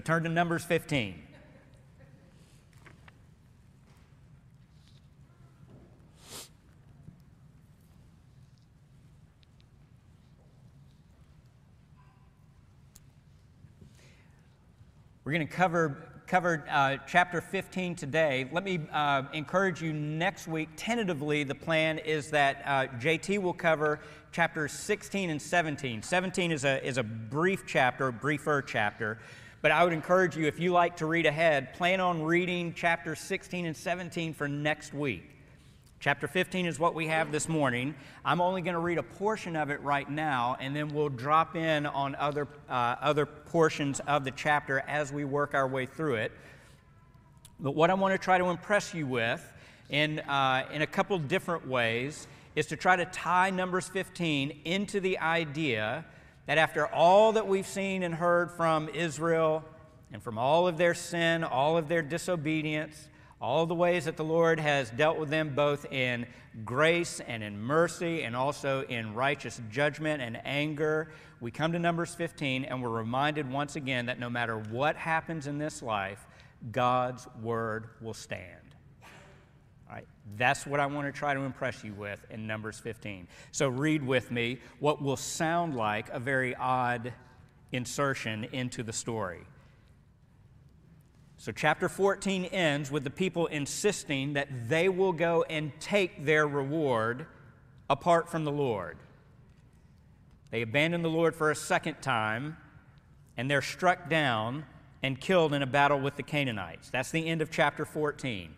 Turn to Numbers 15. We're going to cover chapter 15 today. Let me encourage you next week. Tentatively, the plan is that JT will cover chapters 16 and 17. 17 is a brief chapter, briefer chapter. But I would encourage you, if you like to read ahead, plan on reading chapters 16 and 17 for next week. Chapter 15 is what we have this morning. I'm only going to read a portion of it right now, and then we'll drop in on other portions of the chapter as we work our way through it. But what I want to try to impress you with in a couple different ways is to try to tie Numbers 15 into the idea that after all that we've seen and heard from Israel and from all of their sin, all of their disobedience, all the ways that the Lord has dealt with them both in grace and in mercy and also in righteous judgment and anger, we come to Numbers 15 and we're reminded once again that no matter what happens in this life, God's word will stand. All right, that's what I want to try to impress you with in Numbers 15. So read with me what will sound like a very odd insertion into the story. So chapter 14 ends with the people insisting that they will go and take their reward apart from the Lord. They abandon the Lord for a second time, and they're struck down and killed in a battle with the Canaanites. That's the end of chapter 14.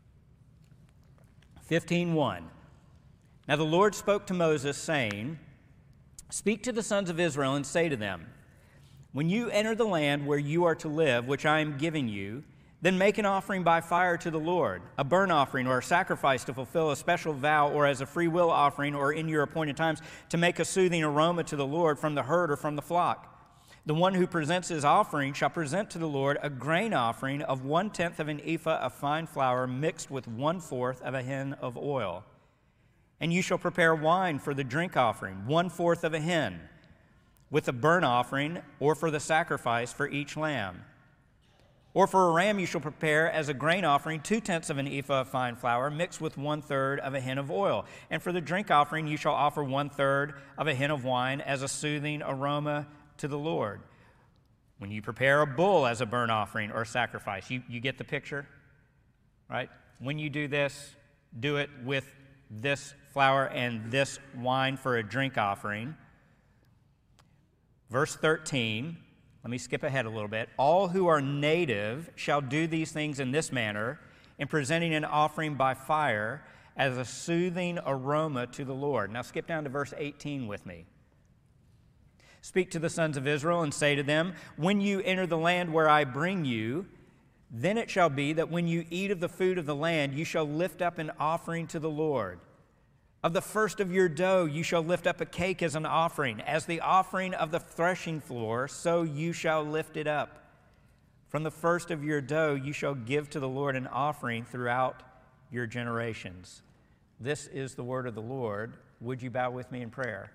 15:1. Now the Lord spoke to Moses, saying, "Speak to the sons of Israel and say to them, when you enter the land where you are to live, which I am giving you, then make an offering by fire to the Lord, a burnt offering or a sacrifice to fulfill a special vow, or as a free will offering, or in your appointed times to make a soothing aroma to the Lord from the herd or from the flock. The one who presents his offering shall present to the Lord a grain offering of 1/10 of an ephah of fine flour mixed with 1/4 of a hin of oil. And you shall prepare wine for the drink offering, 1/4 of a hin, with a burnt offering, or for the sacrifice for each lamb. Or for a ram you shall prepare as a grain offering 2/10 of an ephah of fine flour mixed with 1/3 of a hin of oil. And for the drink offering you shall offer 1/3 of a hin of wine as a soothing aroma to the Lord. When you prepare a bull as a burnt offering or sacrifice," you get the picture, right? When you do this, do it with this flour and this wine for a drink offering. Verse 13, let me skip ahead a little bit. "All who are native shall do these things in this manner, in presenting an offering by fire as a soothing aroma to the Lord." Now skip down to verse 18 with me. "Speak to the sons of Israel and say to them, when you enter the land where I bring you, then it shall be that when you eat of the food of the land, you shall lift up an offering to the Lord. Of the first of your dough you shall lift up a cake as an offering. As the offering of the threshing floor, so you shall lift it up. From the first of your dough you shall give to the Lord an offering throughout your generations." This is the word of the Lord. Would you bow with me in prayer?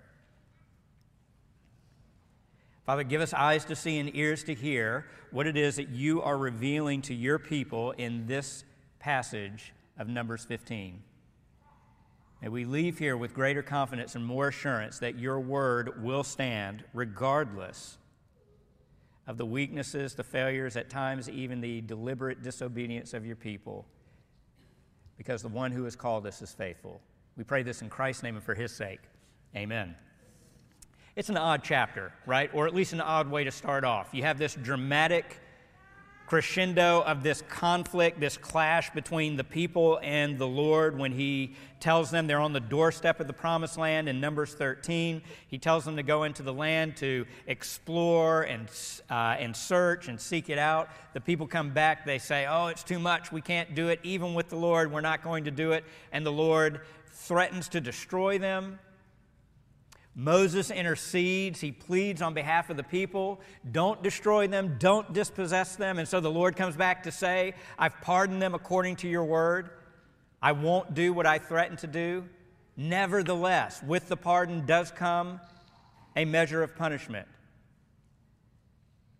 Father, give us eyes to see and ears to hear what it is that you are revealing to your people in this passage of Numbers 15. May we leave here with greater confidence and more assurance that your word will stand regardless of the weaknesses, the failures, at times even the deliberate disobedience of your people, because the one who has called us is faithful. We pray this in Christ's name and for his sake. Amen. It's an odd chapter, right? Or at least an odd way to start off. You have this dramatic crescendo of this conflict, this clash between the people and the Lord when he tells them they're on the doorstep of the promised land in Numbers 13. He tells them to go into the land to explore and search and seek it out. The people come back, they say, "Oh, it's too much, we can't do it. Even with the Lord, we're not going to do it." And the Lord threatens to destroy them. Moses intercedes. He pleads on behalf of the people. Don't destroy them. Don't dispossess them. And so the Lord comes back to say, "I've pardoned them according to your word. I won't do what I threatened to do." Nevertheless, with the pardon does come a measure of punishment.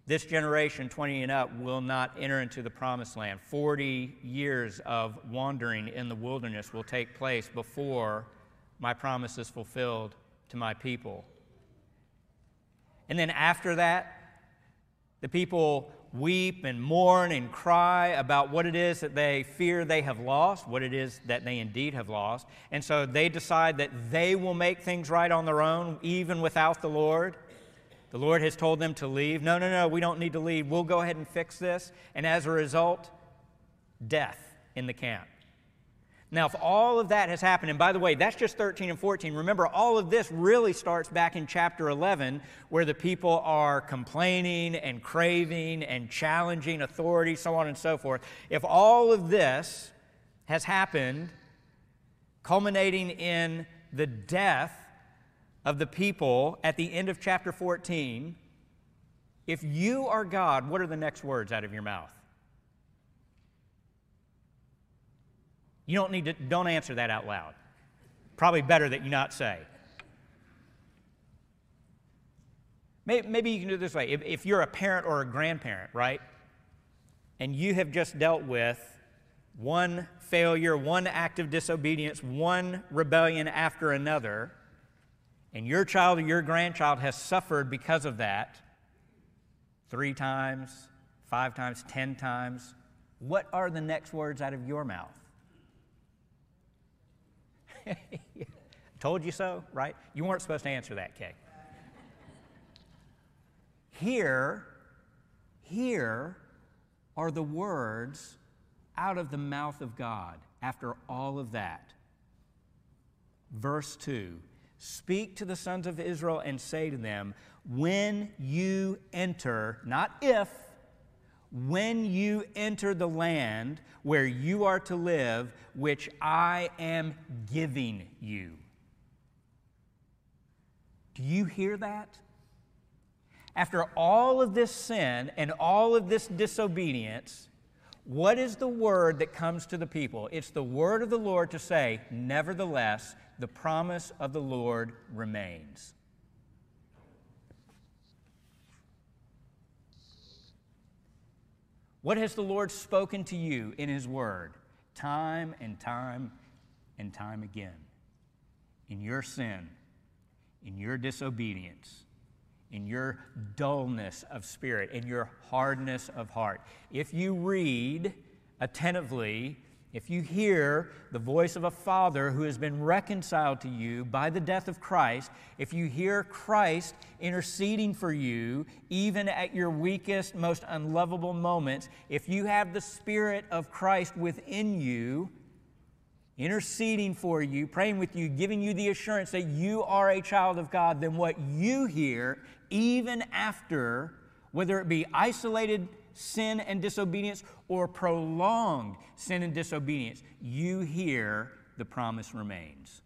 This generation, 20 and up, will not enter into the promised land. 40 years of wandering in the wilderness will take place before my promise is fulfilled to my people. And then after that, the people weep and mourn and cry about what it is that they fear they have lost, what it is that they indeed have lost. And so they decide that they will make things right on their own, even without the Lord. The Lord has told them to leave. No, we don't need to leave. We'll go ahead and fix this. And as a result, death in the camp. Now, if all of that has happened, and by the way, that's just 13 and 14. Remember, all of this really starts back in chapter 11, where the people are complaining and craving and challenging authority, so on and so forth. If all of this has happened, culminating in the death of the people at the end of chapter 14, if you are God, what are the next words out of your mouth? You don't answer that out loud. Probably better that you not say. Maybe you can do it this way. If you're a parent or a grandparent, right, and you have just dealt with one failure, one act of disobedience, one rebellion after another, and your child or your grandchild has suffered because of that 3 times, 5 times, 10 times, what are the next words out of your mouth? Told you so, right? You weren't supposed to answer that, Kay. Here are the words out of the mouth of God after all of that. Verse 2, speak to the sons of Israel and say to them, when you enter, not if, when you enter the land where you are to live, which I am giving you. Do you hear that? After all of this sin and all of this disobedience, what is the word that comes to the people? It's the word of the Lord to say, nevertheless, the promise of the Lord remains. What has the Lord spoken to you in His Word time and time and time again? In your sin, in your disobedience, in your dullness of spirit, in your hardness of heart. If you read attentively, if you hear the voice of a Father who has been reconciled to you by the death of Christ, if you hear Christ interceding for you, even at your weakest, most unlovable moments, if you have the Spirit of Christ within you, interceding for you, praying with you, giving you the assurance that you are a child of God, then what you hear, even after, whether it be isolated sin and disobedience or prolonged sin and disobedience, you hear the promise remains.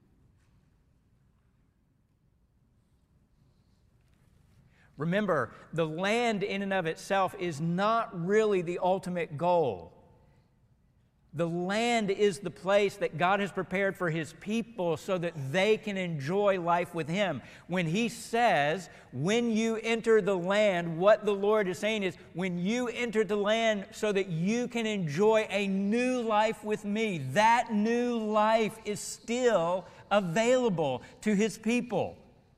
Remember, the land in and of itself is not really the ultimate goal. The land is the place that God has prepared for His people so that they can enjoy life with Him. When He says, when you enter the land, what the Lord is saying is, when you enter the land so that you can enjoy a new life with me, that new life is still available to His people.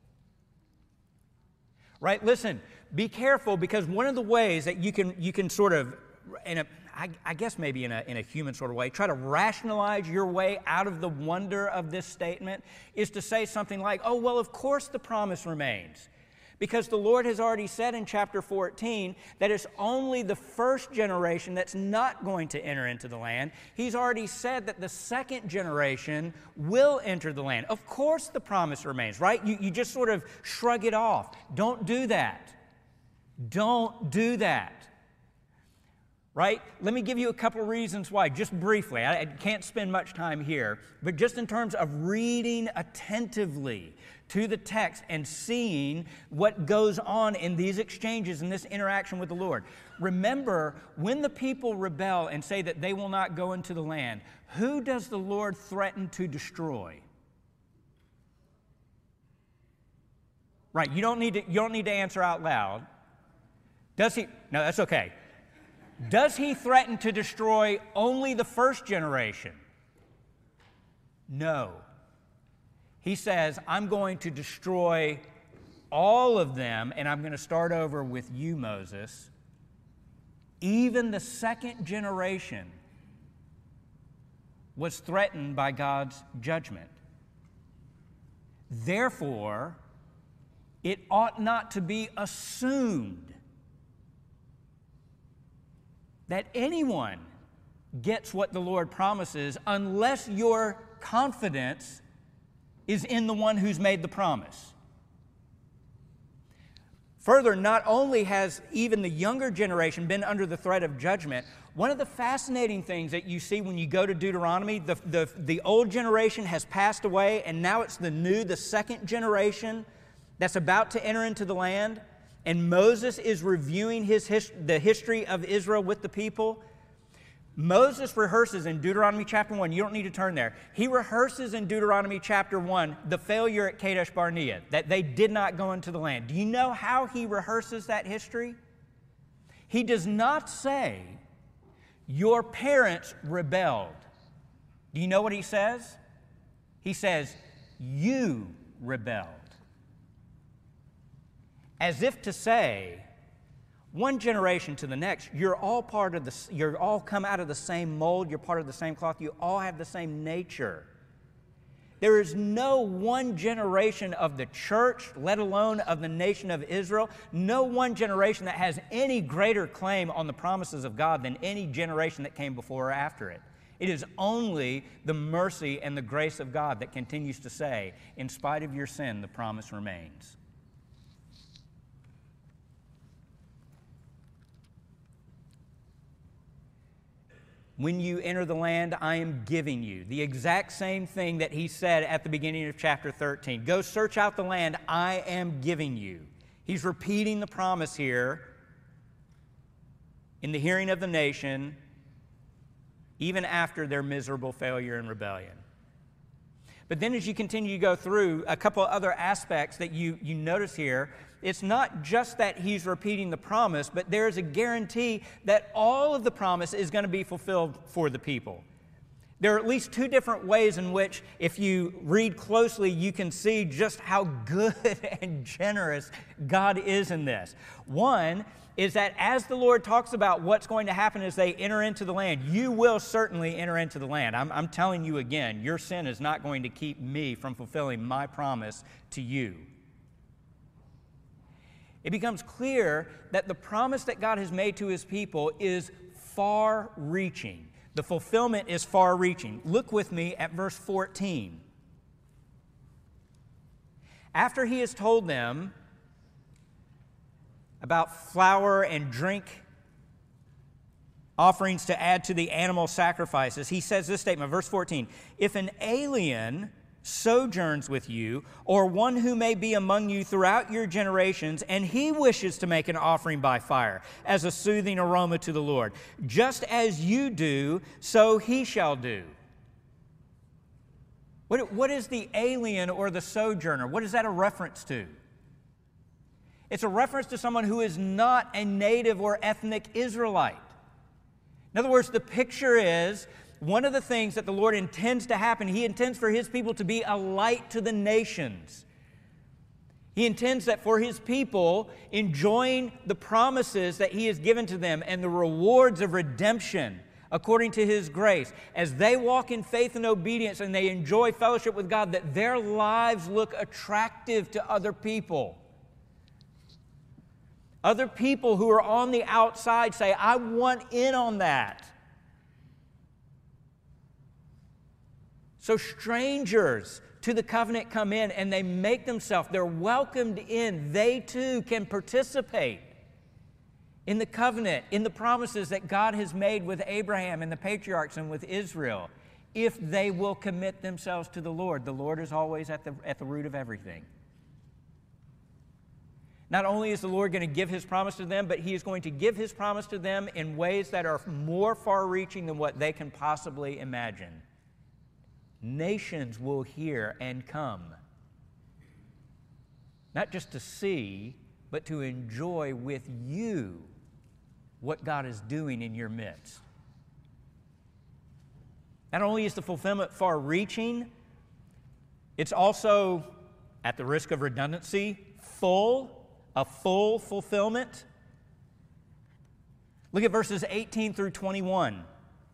Right? Listen, be careful, because one of the ways that you can sort of, I guess maybe in a human sort of way, try to rationalize your way out of the wonder of this statement is to say something like, oh, well, of course the promise remains. Because the Lord has already said in chapter 14 that it's only the first generation that's not going to enter into the land. He's already said that the second generation will enter the land. Of course the promise remains, right? You just sort of shrug it off. Don't do that. Don't do that. Right? Let me give you a couple reasons why, just briefly. I can't spend much time here, but just in terms of reading attentively to the text and seeing what goes on in these exchanges and this interaction with the Lord. Remember, when the people rebel and say that they will not go into the land, who does the Lord threaten to destroy? Right, you don't need to answer out loud. Does he? No, that's okay. Does he threaten to destroy only the first generation? No. He says, I'm going to destroy all of them, and I'm going to start over with you, Moses. Even the second generation was threatened by God's judgment. Therefore, it ought not to be assumed that anyone gets what the Lord promises unless your confidence is in the one who's made the promise. Further, not only has even the younger generation been under the threat of judgment, one of the fascinating things that you see when you go to Deuteronomy, the old generation has passed away, and now it's the second generation that's about to enter into the land, and Moses is reviewing the history of Israel with the people. Moses rehearses in Deuteronomy chapter 1, you don't need to turn there. He rehearses in Deuteronomy chapter 1 the failure at Kadesh Barnea, that they did not go into the land. Do you know how he rehearses that history? He does not say, your parents rebelled. Do you know what he says? He says, you rebelled. As if to say, one generation to the next, you're all come out of the same mold, you're part of the same cloth, you all have the same nature. There is no one generation of the church, let alone of the nation of Israel, no one generation that has any greater claim on the promises of God than any generation that came before or after it. It is only the mercy and the grace of God that continues to say, in spite of your sin, the promise remains. When you enter the land I am giving you. The exact same thing that he said at the beginning of chapter 13. Go search out the land I am giving you. He's repeating the promise here in the hearing of the nation, even after their miserable failure and rebellion. But then as you continue to go through, a couple other aspects that you notice here, it's not just that he's repeating the promise, but there's a guarantee that all of the promise is going to be fulfilled for the people. There are at least two different ways in which, if you read closely, you can see just how good and generous God is in this. One is that as the Lord talks about what's going to happen as they enter into the land, you will certainly enter into the land. I'm telling you again, your sin is not going to keep me from fulfilling my promise to you. It becomes clear that the promise that God has made to his people is far-reaching. The fulfillment is far-reaching. Look with me at verse 14. After he has told them about flour and drink offerings to add to the animal sacrifices, he says this statement, verse 14, if an alien sojourns with you, or one who may be among you throughout your generations, and he wishes to make an offering by fire as a soothing aroma to the Lord, just as you do, so he shall do. What is the alien or the sojourner? What is that a reference to? It's a reference to someone who is not a native or ethnic Israelite. In other words, the picture is one of the things that the Lord intends to happen, he intends for his people to be a light to the nations. He intends that for his people, enjoying the promises that he has given to them and the rewards of redemption according to his grace, as they walk in faith and obedience and they enjoy fellowship with God, that their lives look attractive to other people. Other people who are on the outside say, I want in on that. So strangers to the covenant come in and they make themselves, they're welcomed in. They too can participate in the covenant, in the promises that God has made with Abraham and the patriarchs and with Israel, if they will commit themselves to the Lord. The Lord is always at the root of everything. Not only is the Lord going to give his promise to them, but he is going to give his promise to them in ways that are more far-reaching than what they can possibly imagine. Nations will hear and come, not just to see, but to enjoy with you what God is doing in your midst. Not only is the fulfillment far-reaching, it's also, at the risk of redundancy, a full fulfillment. Look at verses 18 through 21.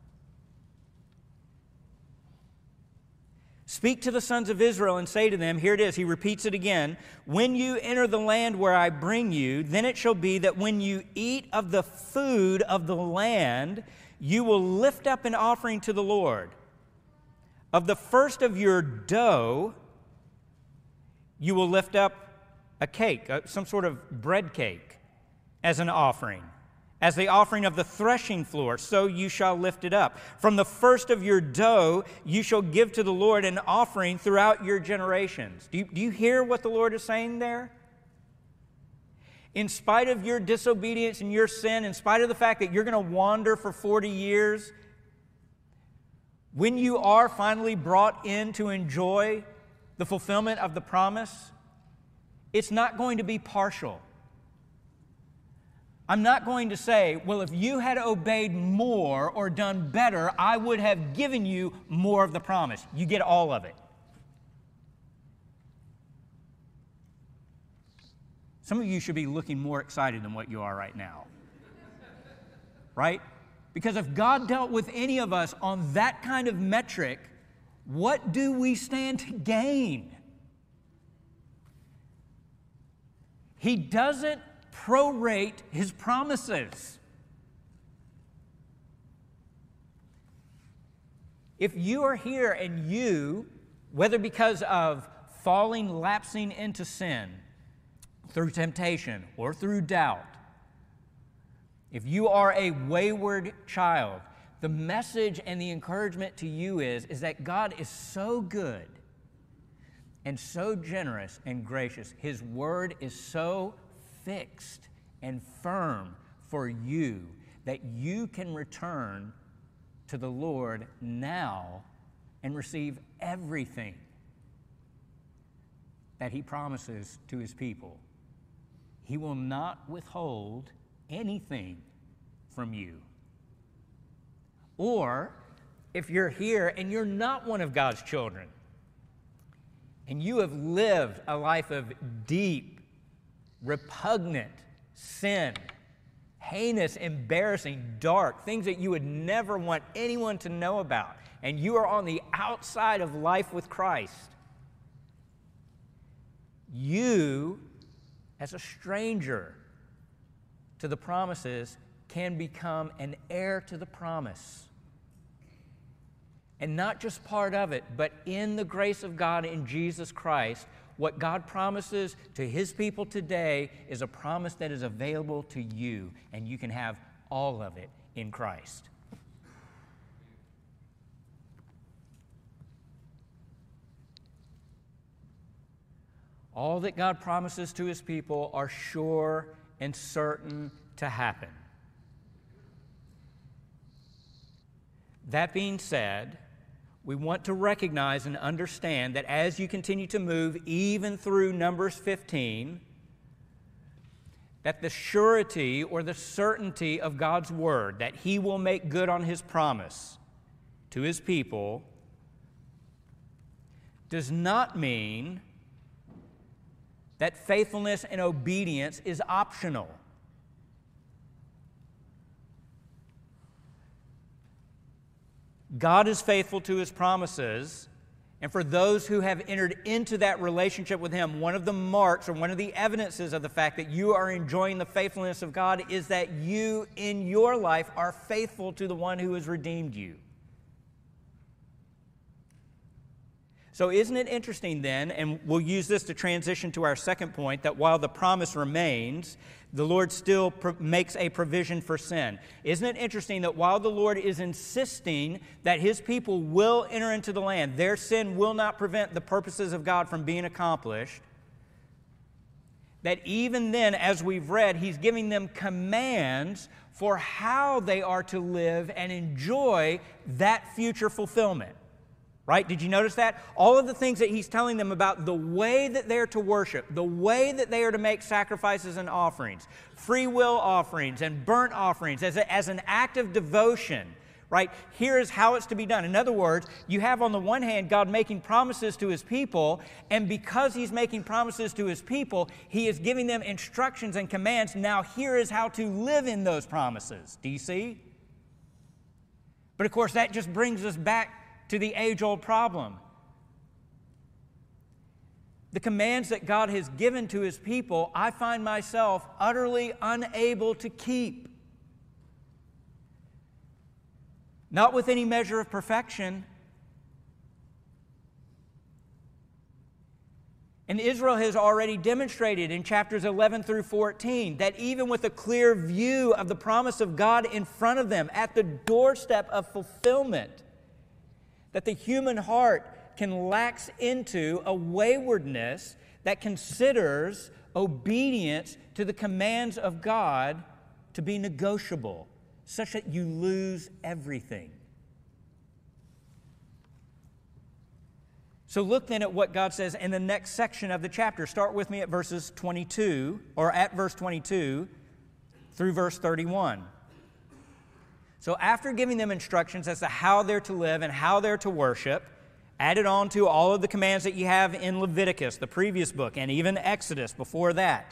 Speak to the sons of Israel and say to them, here it is, he repeats it again, when you enter the land where I bring you, then it shall be that when you eat of the food of the land, you will lift up an offering to the Lord. Of the first of your dough, you will lift up a cake, some sort of bread cake, as an offering. As the offering of the threshing floor, so you shall lift it up. From the first of your dough, you shall give to the Lord an offering throughout your generations. Do you hear what the Lord is saying there? In spite of your disobedience and your sin, in spite of the fact that you're going to wander for 40 years, when you are finally brought in to enjoy the fulfillment of the promise, it's not going to be partial. I'm not going to say, well, if you had obeyed more or done better, I would have given you more of the promise. You get all of it. Some of you should be looking more excited than what you are right now. Right? Because if God dealt with any of us on that kind of metric, what do we stand to gain? He doesn't prorate his promises. If you are here and you, whether because of falling, lapsing into sin, through temptation or through doubt, if you are a wayward child, the message and the encouragement to you is that God is so good and so generous and gracious. His word is so fixed and firm for you that you can return to the Lord now and receive everything that he promises to his people. He will not withhold anything from you. Or if you're here and you're not one of God's children, and you have lived a life of deep, repugnant sin, heinous, embarrassing, dark, things that you would never want anyone to know about, and you are on the outside of life with Christ, you, as a stranger to the promises, can become an heir to the promise. And not just part of it, but in the grace of God in Jesus Christ, what God promises to his people today is a promise that is available to you, and you can have all of it in Christ. All that God promises to his people are sure and certain to happen. That being said, we want to recognize and understand that as you continue to move, even through Numbers 15, that the surety or the certainty of God's word, that he will make good on his promise to his people, does not mean that faithfulness and obedience is optional. God is faithful to his promises, and for those who have entered into that relationship with him, one of the marks or one of the evidences of the fact that you are enjoying the faithfulness of God is that you in your life are faithful to the one who has redeemed you. So isn't it interesting then, and we'll use this to transition to our second point, that while the promise remains, the Lord still makes a provision for sin. Isn't it interesting that while the Lord is insisting that his people will enter into the land, their sin will not prevent the purposes of God from being accomplished, that even then, as we've read, he's giving them commands for how they are to live and enjoy that future fulfillment. right? Did you notice that? All of the things that he's telling them about the way that they're to worship, the way that they are to make sacrifices and offerings, free will offerings and burnt offerings as an act of devotion, right? Here is how it's to be done. In other words, you have on the one hand God making promises to his people, and because he's making promises to his people, he is giving them instructions and commands. Now here is how to live in those promises. Do you see? But of course, that just brings us back to the age-old problem. The commands that God has given to his people, I find myself utterly unable to keep. Not with any measure of perfection. And Israel has already demonstrated in chapters 11 through 14 that even with a clear view of the promise of God in front of them, at the doorstep of fulfillment, that the human heart can lax into a waywardness that considers obedience to the commands of God to be negotiable, such that you lose everything. So look then at what God says in the next section of the chapter. Start with me at verses 22, or at verse 22 through verse 31. So after giving them instructions as to how they're to live and how they're to worship, added on to all of the commands that you have in Leviticus, the previous book, and even Exodus before that,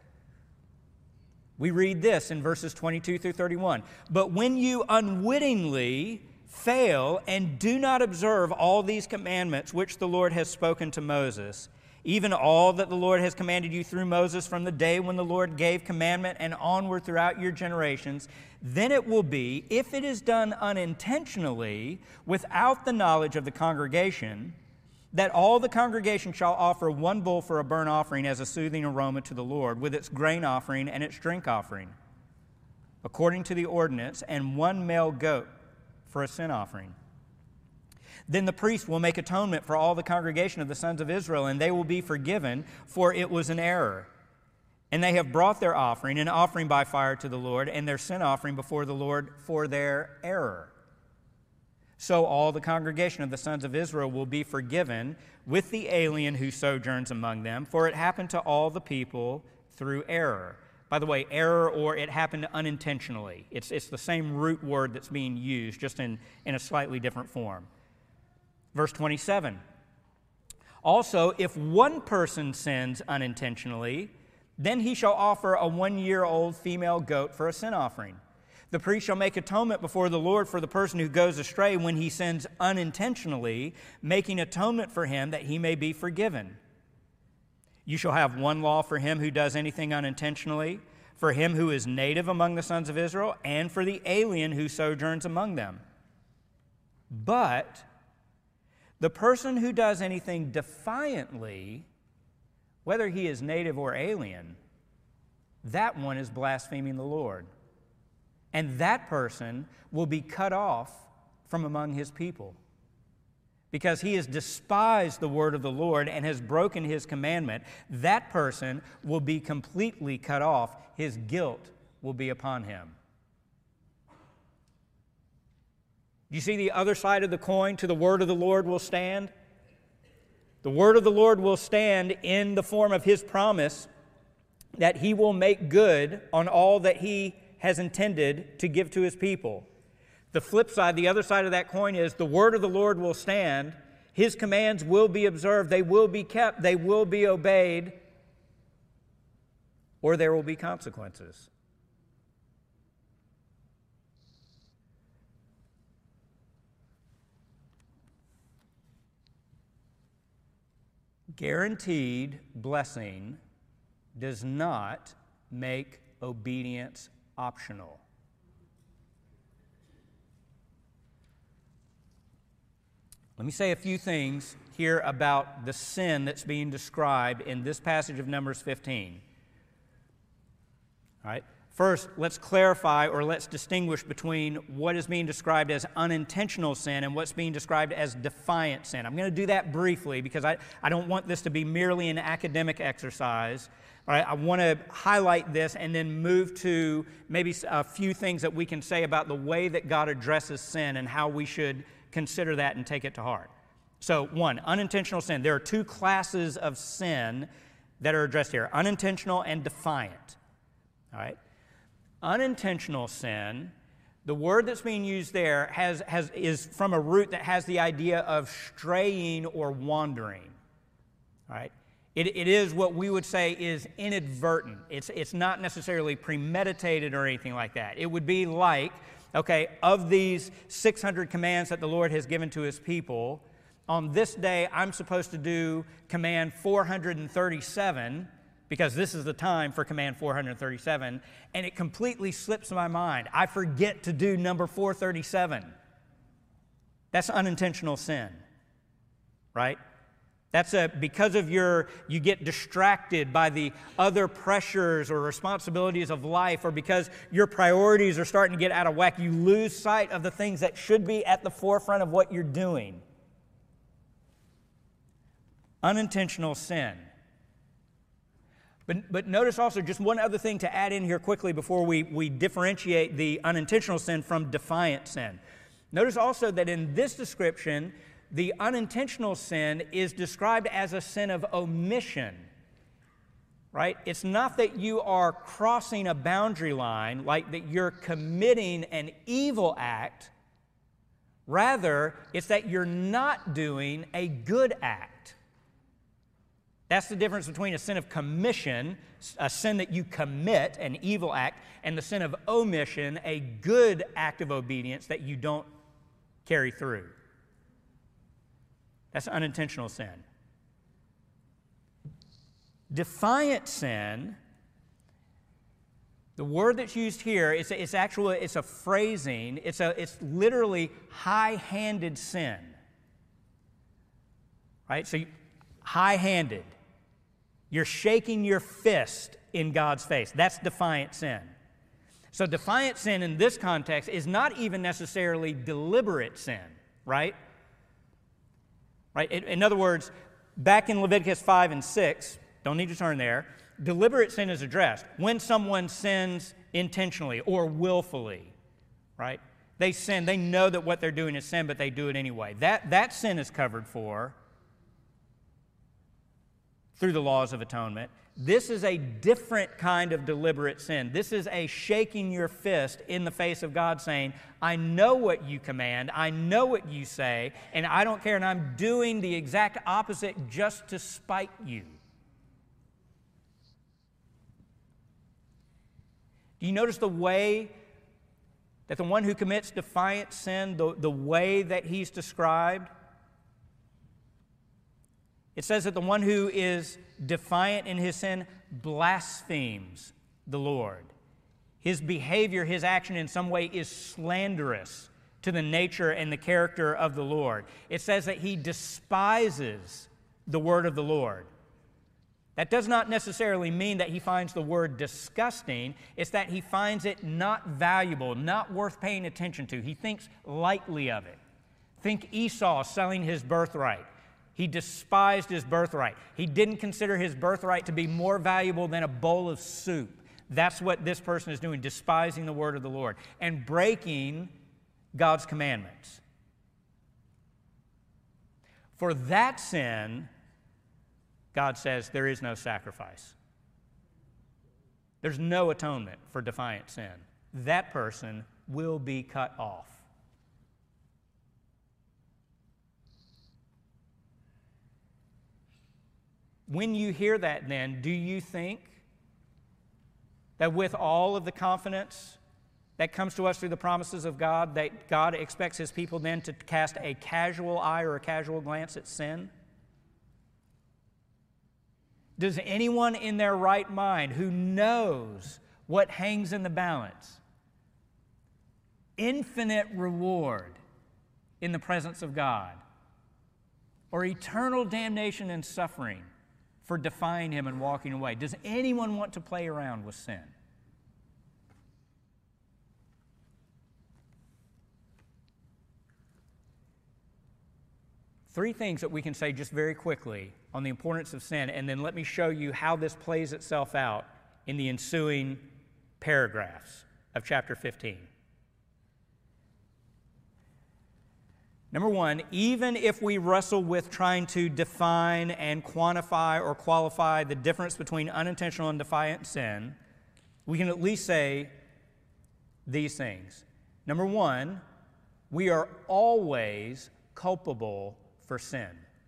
we read this in verses 22 through 31. But when you unwittingly fail and do not observe all these commandments which the Lord has spoken to Moses, even all that the Lord has commanded you through Moses from the day when the Lord gave commandment and onward throughout your generations, then it will be, if it is done unintentionally, without the knowledge of the congregation, that all the congregation shall offer one bull for a burnt offering as a soothing aroma to the Lord, with its grain offering and its drink offering, according to the ordinance, and one male goat for a sin offering. Then the priest will make atonement for all the congregation of the sons of Israel, and they will be forgiven, for it was an error. And they have brought their offering, an offering by fire to the Lord, and their sin offering before the Lord for their error. So all the congregation of the sons of Israel will be forgiven with the alien who sojourns among them, for it happened to all the people through error. By the way, error or it happened unintentionally. It's the same root word that's being used, just in a slightly different form. Verse 27. Also, if one person sins unintentionally, then he shall offer a 1-year-old female goat for a sin offering. The priest shall make atonement before the Lord for the person who goes astray when he sins unintentionally, making atonement for him that he may be forgiven. You shall have one law for him who does anything unintentionally, for him who is native among the sons of Israel, and for the alien who sojourns among them. But the person who does anything defiantly, whether he is native or alien, that one is blaspheming the Lord. And that person will be cut off from among his people, because he has despised the word of the Lord and has broken his commandment. That person will be completely cut off. His guilt will be upon him. You see the other side of the coin? To the word of the Lord will stand. The word of the Lord will stand in the form of his promise that he will make good on all that he has intended to give to his people. The flip side, the other side of that coin, is the word of the Lord will stand. His commands will be observed. They will be kept. They will be obeyed. Or there will be consequences. Guaranteed blessing does not make obedience optional. Let me say a few things here about the sin that's being described in this passage of Numbers 15. All right. First, let's clarify or let's distinguish between what is being described as unintentional sin and what's being described as defiant sin. I'm going to do that briefly because I don't want this to be merely an academic exercise. All right, I want to highlight this and then move to maybe a few things that we can say about the way that God addresses sin and how we should consider that and take it to heart. So, one, unintentional sin. There are two classes of sin that are addressed here, unintentional and defiant. All right? Unintentional sin, the word that's being used there is from a root that has the idea of straying or wandering. All right? It is what we would say is inadvertent. It's not necessarily premeditated or anything like that. It would be like, okay, of these 600 commands that the Lord has given to His people, on this day I'm supposed to do command 437 because this is the time for command 437, and it completely slips my mind. I forget to do number 437. That's unintentional sin, right? That's because of you get distracted by the other pressures or responsibilities of life, or because your priorities are starting to get out of whack, you lose sight of the things that should be at the forefront of what you're doing. Unintentional sin. But notice also just one other thing to add in here quickly before we differentiate the unintentional sin from defiant sin. Notice also that in this description, the unintentional sin is described as a sin of omission, right? It's not that you are crossing a boundary line, like that you're committing an evil act. Rather, it's that you're not doing a good act. That's the difference between a sin of commission, a sin that you commit, an evil act, and the sin of omission, a good act of obedience that you don't carry through. That's unintentional sin. Defiant sin, the word that's used here, it's a phrasing. It's literally high-handed sin. Right? So high-handed. You're shaking your fist in God's face. That's defiant sin. So defiant sin in this context is not even necessarily deliberate sin, right? Right? In other words, back in Leviticus 5 and 6, don't need to turn there, deliberate sin is addressed when someone sins intentionally or willfully, right? They sin, they know that what they're doing is sin, but they do it anyway. That sin is covered for through the laws of atonement. This is a different kind of deliberate sin. This is a shaking your fist in the face of God saying, I know what you command, I know what you say, and I don't care, and I'm doing the exact opposite just to spite you. Do you notice the way that the one who commits defiant sin, the way that he's described? It says that the one who is defiant in his sin blasphemes the Lord. His behavior, his action in some way is slanderous to the nature and the character of the Lord. It says that he despises the word of the Lord. That does not necessarily mean that he finds the word disgusting. It's that he finds it not valuable, not worth paying attention to. He thinks lightly of it. Think Esau selling his birthright. He despised his birthright. He didn't consider his birthright to be more valuable than a bowl of soup. That's what this person is doing, despising the word of the Lord and breaking God's commandments. For that sin, God says there is no sacrifice. There's no atonement for defiant sin. That person will be cut off. When you hear that, then, do you think that with all of the confidence that comes to us through the promises of God, that God expects His people then to cast a casual eye or a casual glance at sin? Does anyone in their right mind who knows what hangs in the balance, infinite reward in the presence of God, or eternal damnation and suffering for defying Him and walking away, does anyone want to play around with sin? Three things that we can say just very quickly on the importance of sin, and then let me show you how this plays itself out in the ensuing paragraphs of chapter 15. Number one, even if we wrestle with trying to define and quantify or qualify the difference between unintentional and defiant sin, we can at least say these things. Number one, we are always culpable for sin.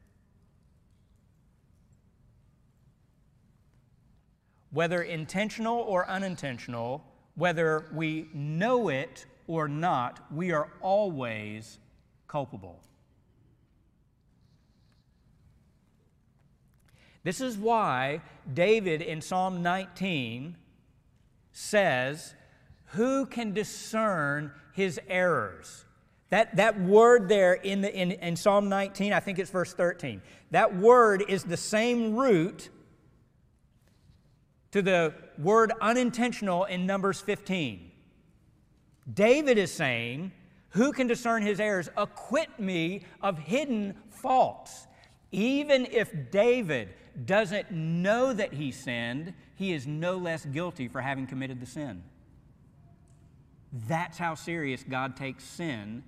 Whether intentional or unintentional, whether we know it or not, we are always culpable. This is why David in Psalm 19 says, "Who can discern his errors?" That word there in Psalm 19, I think it's verse 13, that word is the same root to the word unintentional in Numbers 15. David is saying, "Who can discern his errors? Acquit me of hidden faults." Even if David doesn't know that he sinned, he is no less guilty for having committed the sin. That's how serious God takes sin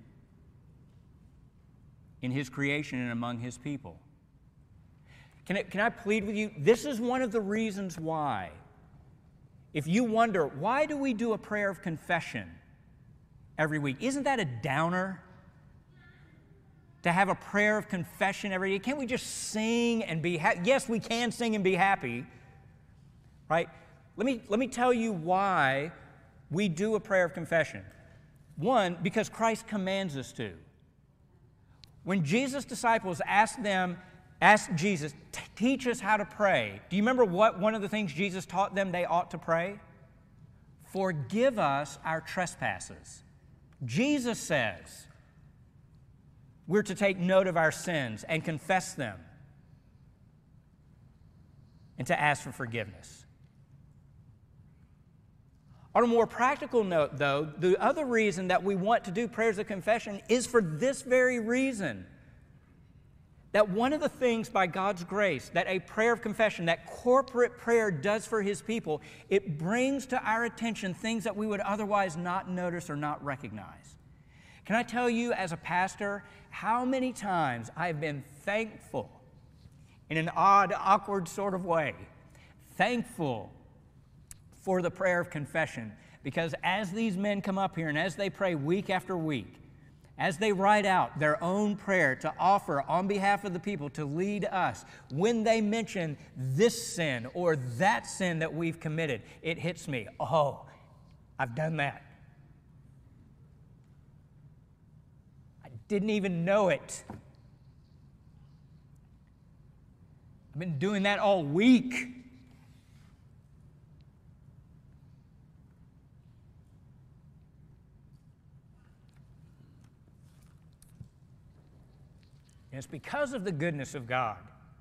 in His creation and among His people. Can I plead with you? This is one of the reasons why. If you wonder, why do we do a prayer of confession every week? Isn't that a downer? To have a prayer of confession every day? Can't we just sing and be happy? Yes, we can sing and be happy, right? Let me tell you why we do a prayer of confession. One, because Christ commands us to. When Jesus' disciples asked Jesus, teach us how to pray. Do you remember what one of the things Jesus taught them they ought to pray? Forgive us our trespasses. Jesus says we're to take note of our sins and confess them and to ask for forgiveness. On a more practical note, though, the other reason that we want to do prayers of confession is for this very reason. That one of the things by God's grace that a prayer of confession, that corporate prayer does for His people, it brings to our attention things that we would otherwise not notice or not recognize. Can I tell you as a pastor how many times I've been thankful in an odd, awkward sort of way, thankful for the prayer of confession, because as these men come up here and as they pray week after week, as they write out their own prayer to offer on behalf of the people to lead us, when they mention this sin or that sin that we've committed, it hits me. Oh, I've done that. I didn't even know it. I've been doing that all week. And it's because of the goodness of God.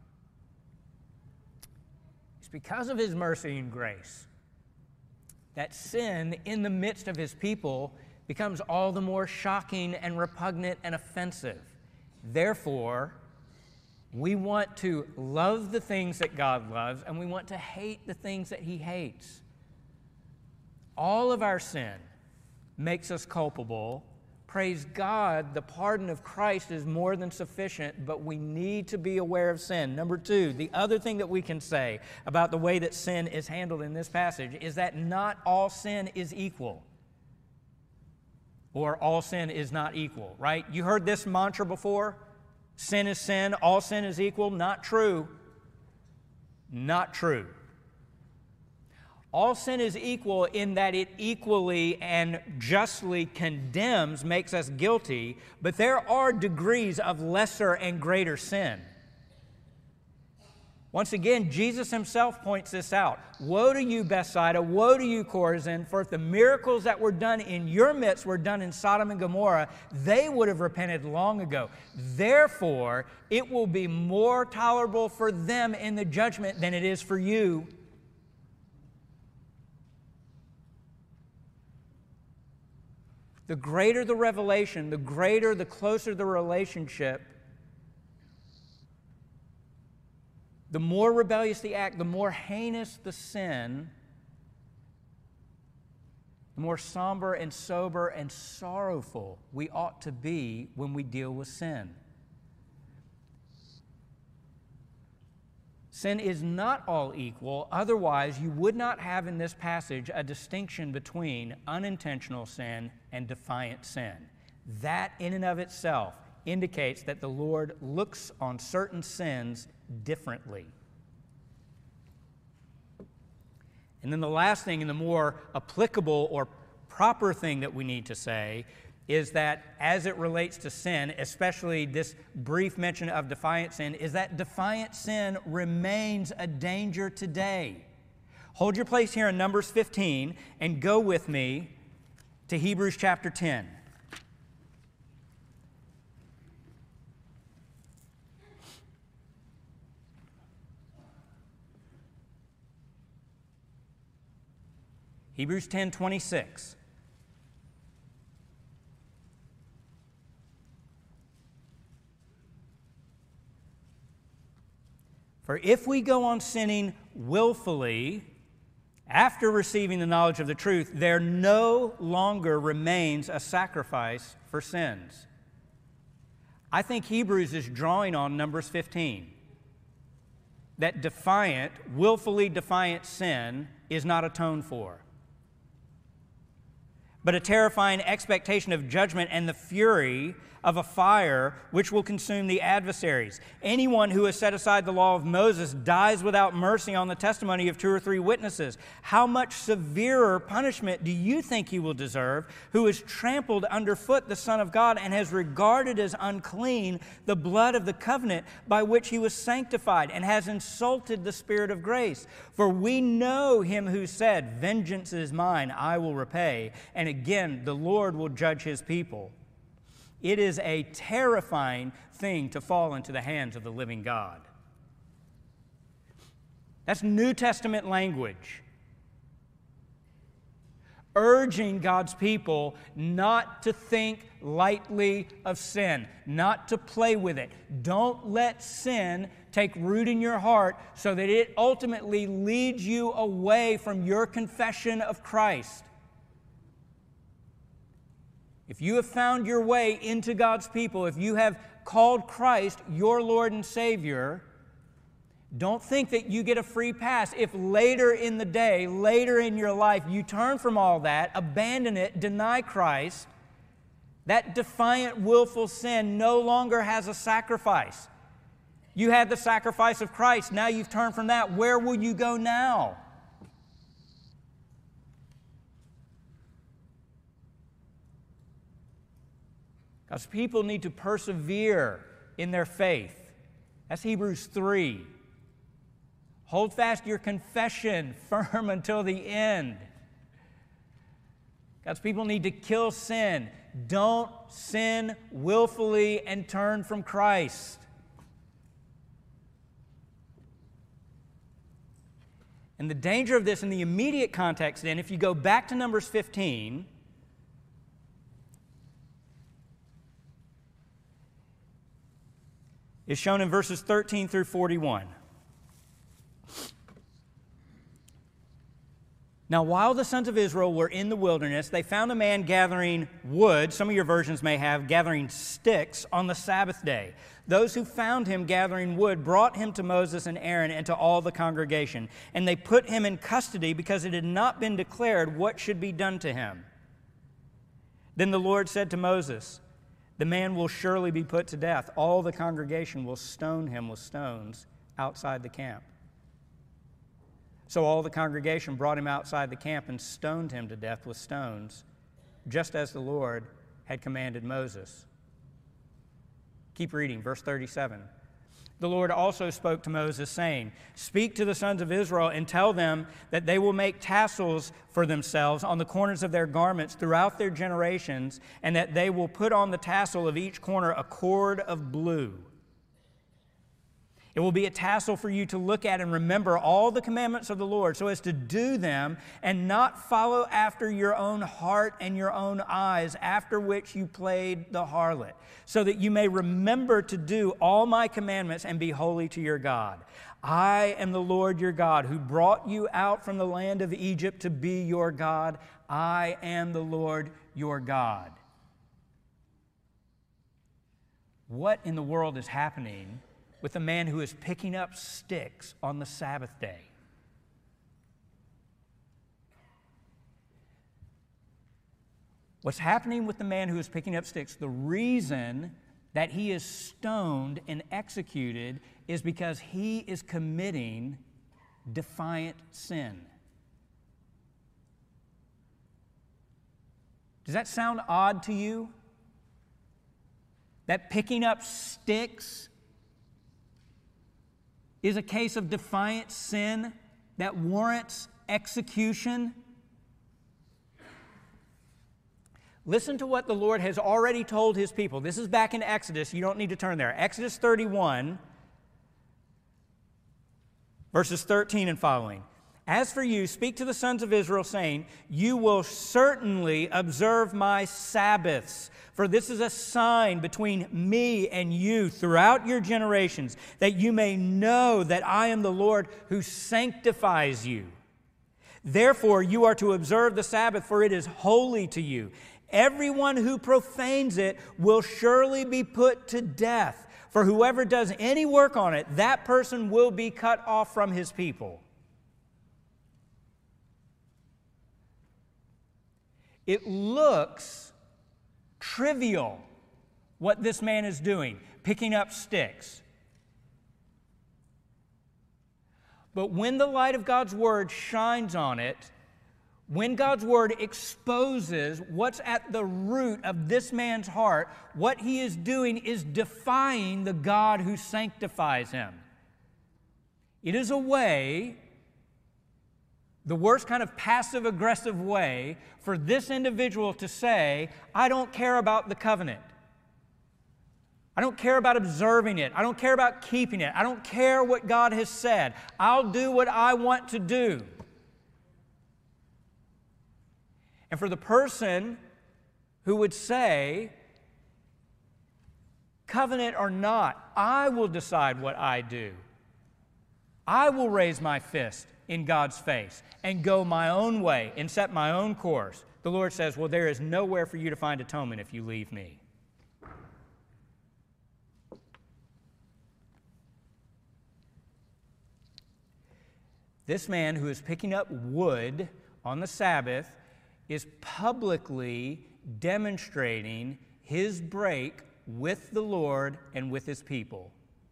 It's because of His mercy and grace that sin in the midst of His people becomes all the more shocking and repugnant and offensive. Therefore, we want to love the things that God loves, and we want to hate the things that He hates. All of our sin makes us culpable. Praise God, the pardon of Christ is more than sufficient, but we need to be aware of sin. Number two, the other thing that we can say about the way that sin is handled in this passage is that not all sin is equal. Or all sin is not equal, right? You heard this mantra before? Sin is sin, all sin is equal. Not true. Not true. All sin is equal in that it equally and justly condemns, makes us guilty, but there are degrees of lesser and greater sin. Once again, Jesus Himself points this out. Woe to you, Bethsaida, woe to you, Chorazin, for if the miracles that were done in your midst were done in Sodom and Gomorrah, they would have repented long ago. Therefore, it will be more tolerable for them in the judgment than it is for you. The greater the revelation, the closer the relationship, the more rebellious the act, the more heinous the sin, the more somber and sober and sorrowful we ought to be when we deal with sin. Sin is not all equal. Otherwise, you would not have in this passage a distinction between unintentional sin and defiant sin. That in and of itself indicates that the Lord looks on certain sins differently. And then the last thing, and the more applicable or proper thing that we need to say, is that as it relates to sin, especially this brief mention of defiant sin, is that defiant sin remains a danger today. Hold your place here in Numbers 15 and go with me to Hebrews chapter 10. Hebrews 10:26. For if we go on sinning willfully after receiving the knowledge of the truth, there no longer remains a sacrifice for sins. I think Hebrews is drawing on Numbers 15. That defiant, willfully defiant sin is not atoned for, but a terrifying expectation of judgment and the fury of a fire which will consume the adversaries. Anyone who has set aside the law of Moses dies without mercy on the testimony of 2 or 3 witnesses. How much severer punishment do you think he will deserve, who has trampled underfoot the Son of God and has regarded as unclean the blood of the covenant by which he was sanctified, and has insulted the Spirit of grace? For we know him who said, "Vengeance is mine, I will repay," and again, the Lord will judge his people. It is a terrifying thing to fall into the hands of the living God. That's New Testament language, urging God's people not to think lightly of sin, not to play with it. Don't let sin take root in your heart so that it ultimately leads you away from your confession of Christ. If you have found your way into God's people, if you have called Christ your Lord and Savior, don't think that you get a free pass. If later in the day, later in your life, you turn from all that, abandon it, deny Christ, that defiant, willful sin no longer has a sacrifice. You had the sacrifice of Christ. Now you've turned from that. Where will you go now? God's people need to persevere in their faith. That's Hebrews 3. Hold fast your confession firm until the end. God's people need to kill sin. Don't sin willfully and turn from Christ. And the danger of this in the immediate context, then, if you go back to Numbers 15, is shown in verses 13 through 41. Now, while the sons of Israel were in the wilderness, they found a man gathering wood, some of your versions may have, gathering sticks on the Sabbath day. Those who found him gathering wood brought him to Moses and Aaron and to all the congregation, and they put him in custody because it had not been declared what should be done to him. Then the Lord said to Moses, "The man will surely be put to death. All the congregation will stone him with stones outside the camp." So all the congregation brought him outside the camp and stoned him to death with stones, just as the Lord had commanded Moses. Keep reading, verse 37. The Lord also spoke to Moses, saying, "Speak to the sons of Israel and tell them that they will make tassels for themselves on the corners of their garments throughout their generations, and that they will put on the tassel of each corner a cord of blue. It will be a tassel for you to look at and remember all the commandments of the Lord, so as to do them and not follow after your own heart and your own eyes, after which you played the harlot, so that you may remember to do all my commandments and be holy to your God. I am the Lord your God, who brought you out from the land of Egypt to be your God. I am the Lord your God. What in the world is happening with the man who is picking up sticks on the Sabbath day? What's happening with the man who is picking up sticks, the reason that he is stoned and executed is because he is committing defiant sin. Does that sound odd to you? That picking up sticks is a case of defiant sin that warrants execution? Listen to what the Lord has already told his people. This is back in Exodus. You don't need to turn there. Exodus 31, verses 13 and following. As for you, speak to the sons of Israel, saying, you will certainly observe my Sabbaths, for this is a sign between me and you throughout your generations, that you may know that I am the Lord who sanctifies you. Therefore, you are to observe the Sabbath, for it is holy to you. Everyone who profanes it will surely be put to death, for whoever does any work on it, that person will be cut off from his people. It looks trivial what this man is doing, picking up sticks. But when the light of God's Word shines on it, when God's Word exposes what's at the root of this man's heart, what he is doing is defying the God who sanctifies him. It is a way, the worst kind of passive-aggressive way, for this individual to say, I don't care about the covenant. I don't care about observing it. I don't care about keeping it. I don't care what God has said. I'll do what I want to do. And for the person who would say, covenant or not, I will decide what I do. I will raise my fist in God's face and go my own way and set my own course. The Lord says, well, there is nowhere for you to find atonement if you leave me. This man who is picking up wood on the Sabbath is publicly demonstrating his break with the Lord and with his people.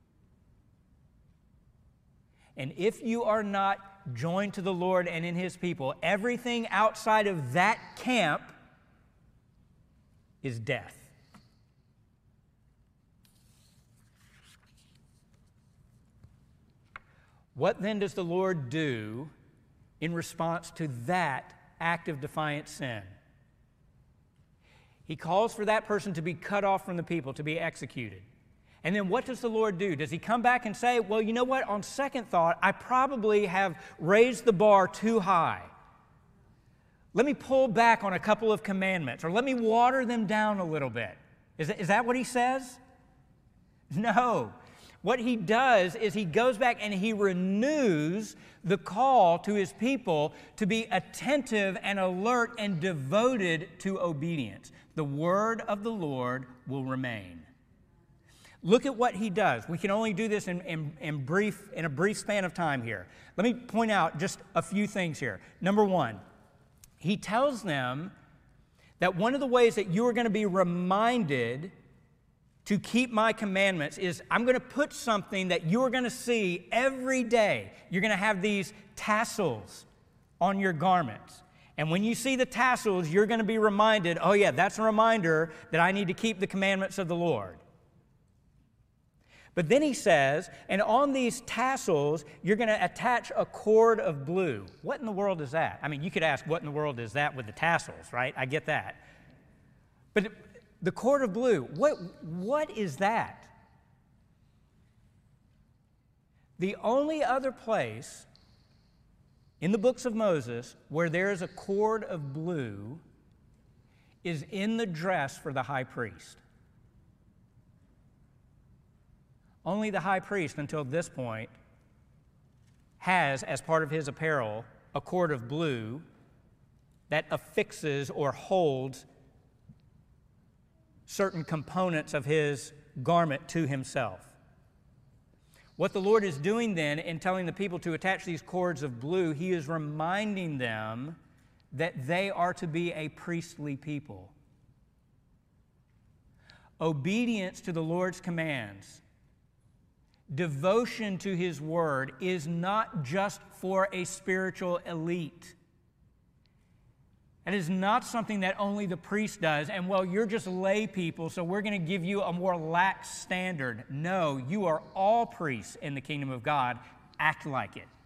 And if you are not joined to the Lord and in his people, everything outside of that camp is death. What then does the Lord do in response to that act of defiant sin? He calls for that person to be cut off from the people, to be executed. And then what does the Lord do? Does he come back and say, well, you know what, on second thought, I probably have raised the bar too high. Let me pull back on a couple of commandments, or let me water them down a little bit. Is that what he says? No. What he does is he goes back and he renews the call to his people to be attentive and alert and devoted to obedience. The word of the Lord will remain. Look at what he does. We can only do this in a brief span of time here. Let me point out just a few things here. Number one, he tells them that one of the ways that you are going to be reminded to keep my commandments is I'm going to put something that you're going to see every day. You're going to have these tassels on your garments. And when you see the tassels, you're going to be reminded, oh yeah, that's a reminder that I need to keep the commandments of the Lord. But then he says, and on these tassels, you're going to attach a cord of blue. What in the world is that? I mean, you could ask, what in the world is that with the tassels, right? I get that. But the cord of blue, what is that? The only other place in the books of Moses where there is a cord of blue is in the dress for the high priest. Only the high priest, until this point, has, as part of his apparel, a cord of blue that affixes or holds certain components of his garment to himself. What the Lord is doing then in telling the people to attach these cords of blue, He is reminding them that they are to be a priestly people. Obedience to the Lord's commands, devotion to His Word is not just for a spiritual elite. It is not something that only the priest does, and well, you're just lay people, so we're going to give you a more lax standard. No, you are all priests in the kingdom of God. Act like it.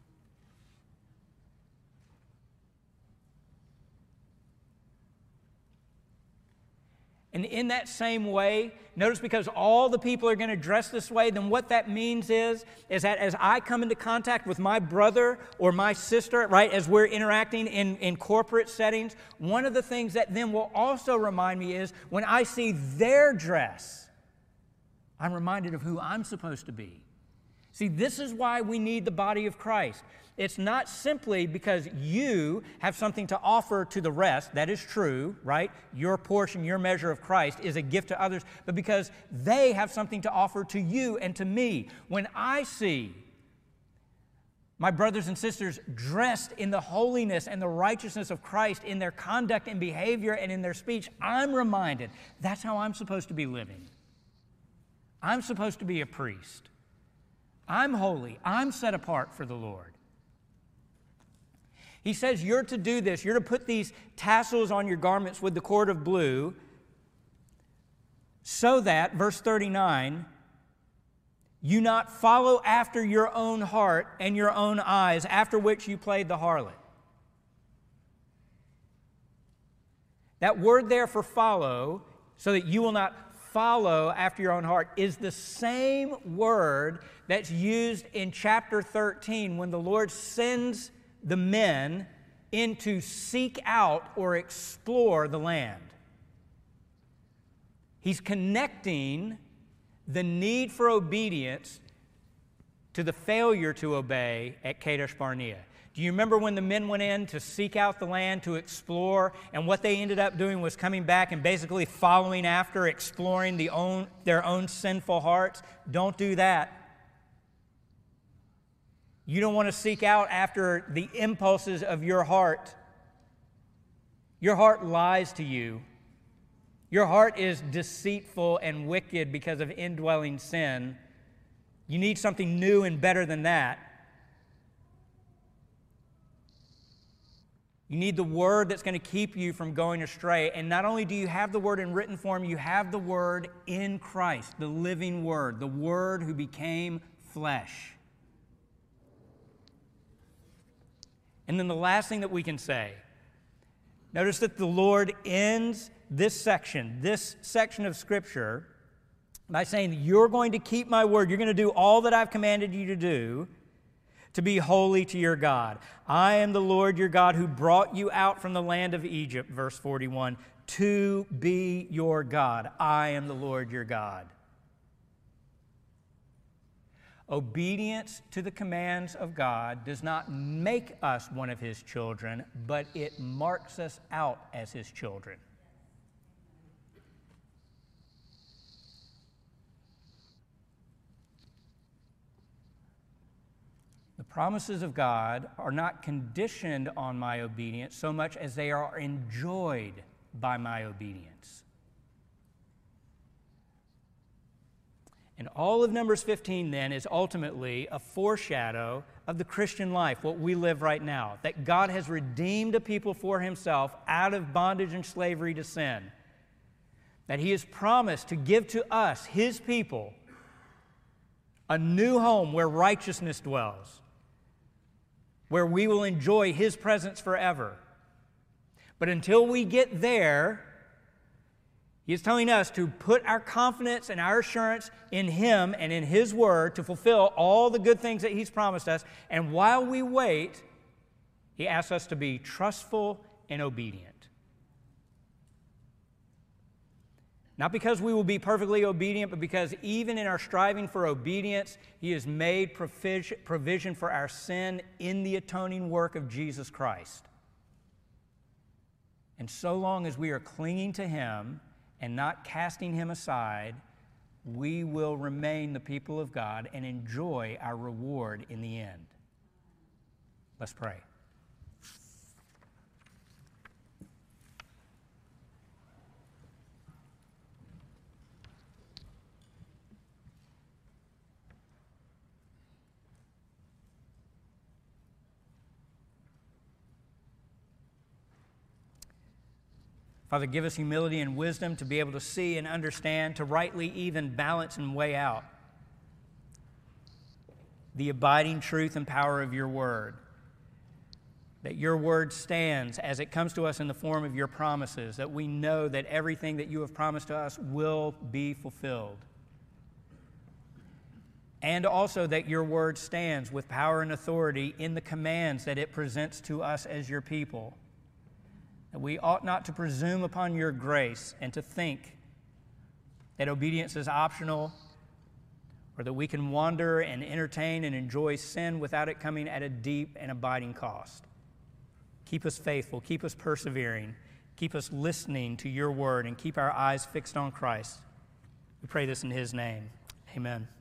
And in that same way, notice because all the people are going to dress this way, then what that means is that as I come into contact with my brother or my sister, right, as we're interacting in corporate settings, one of the things that then will also remind me is when I see their dress, I'm reminded of who I'm supposed to be. See, this is why we need the body of Christ. It's not simply because you have something to offer to the rest. That is true, right? Your portion, your measure of Christ is a gift to others, but because they have something to offer to you and to me. When I see my brothers and sisters dressed in the holiness and the righteousness of Christ in their conduct and behavior and in their speech, I'm reminded that's how I'm supposed to be living. I'm supposed to be a priest. I'm holy. I'm set apart for the Lord. He says you're to do this. You're to put these tassels on your garments with the cord of blue so that, verse 39, you not follow after your own heart and your own eyes, after which you played the harlot. That word there for follow, so that you will not follow after your own heart, is the same word that's used in chapter 13 when the Lord sends the men in to seek out or explore the land. He's connecting the need for obedience to the failure to obey at Kadesh Barnea. Do you remember when the men went in to seek out the land, to explore, and what they ended up doing was coming back and basically following after, exploring their own sinful hearts? Don't do that. You don't want to seek out after the impulses of your heart. Your heart lies to you. Your heart is deceitful and wicked because of indwelling sin. You need something new and better than that. You need the Word that's going to keep you from going astray. And not only do you have the Word in written form, you have the Word in Christ, the living Word, the Word who became flesh. And then the last thing that we can say, notice that the Lord ends this section of Scripture, by saying, you're going to keep my word. You're going to do all that I've commanded you to do to be holy to your God. I am the Lord your God who brought you out from the land of Egypt, verse 41, to be your God. I am the Lord your God. Obedience to the commands of God does not make us one of His children, but it marks us out as His children. The promises of God are not conditioned on my obedience so much as they are enjoyed by my obedience. And all of Numbers 15 then is ultimately a foreshadow of the Christian life, what we live right now, that God has redeemed a people for Himself out of bondage and slavery to sin, that He has promised to give to us, His people, a new home where righteousness dwells, where we will enjoy His presence forever. But until we get there, He is telling us to put our confidence and our assurance in Him and in His Word to fulfill all the good things that He's promised us. And while we wait, He asks us to be trustful and obedient. Not because we will be perfectly obedient, but because even in our striving for obedience, He has made provision for our sin in the atoning work of Jesus Christ. And so long as we are clinging to Him and not casting Him aside, we will remain the people of God and enjoy our reward in the end. Let's pray. Father, give us humility and wisdom to be able to see and understand, to rightly even balance and weigh out the abiding truth and power of your word. That your word stands as it comes to us in the form of your promises, that we know that everything that you have promised to us will be fulfilled. And also that your word stands with power and authority in the commands that it presents to us as your people. That we ought not to presume upon your grace and to think that obedience is optional, or that we can wander and entertain and enjoy sin without it coming at a deep and abiding cost. Keep us faithful, keep us persevering, keep us listening to your word, and keep our eyes fixed on Christ. We pray this in His name. Amen.